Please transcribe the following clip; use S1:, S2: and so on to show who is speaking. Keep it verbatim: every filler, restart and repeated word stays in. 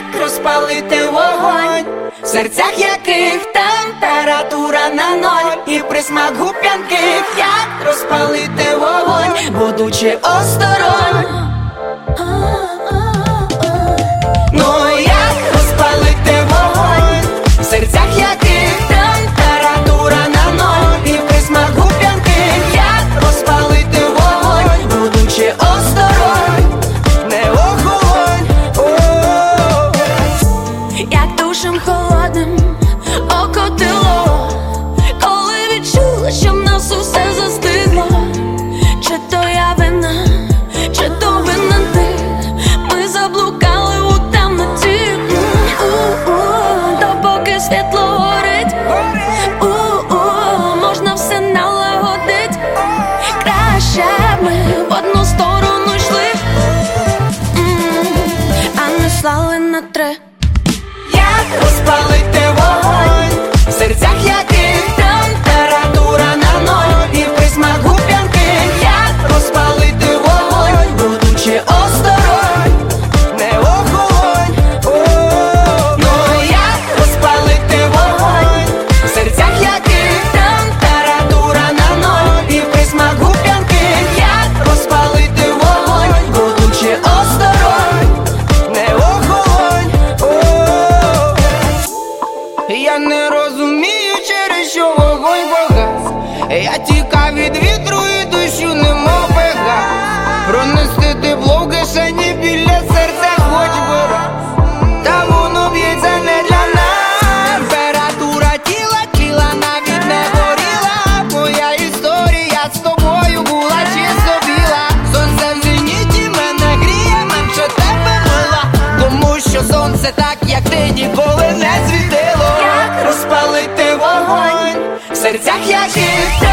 S1: як розпалити вогонь, в серцях яких температура на ноль, і присмак губ п'янких, як розпалити вогонь, будучи осторонь. Ну як розпалити вогонь, в серцях яких температура на ноль, і присмак губ п'янких, як розпалити вогонь, будучи осторонь, не охолонь.
S2: Як душем холодним окотило, коли відчула, що в нас усе застигло. Чи то я вина, чи то винен ти, ми заблукали у темноті. У-у, допоки світло горить, у-у, можна все налагодить. Краще б ми в одну сторону йшли, а не слали на три.
S1: Як розпалити вогонь, в серцях яких температура на ноль, і присмак губ п'янких, як розпалити вогонь, будучи осторонь, не охолонь. Ну як розпалити вогонь, в серцях яких температура на ноль, і присмак губ п'янких, як розпалити вогонь, будучи осторонь, не охолонь. Я не розумію, через що вогонь погас. Я тікав від вітру і дощу немов пегас. Пронести тепло в кишені біля серця хоч би раз, та воно б'ється не для нас. Температура тіла, тіла навіть не горіла. Моя історія з тобою була чисто біла. Сонце в зеніті мене гріє, менше тебе мила, тому що сонце так, як ти, ніколи не світило. Як розпалити вогонь, в серцях яких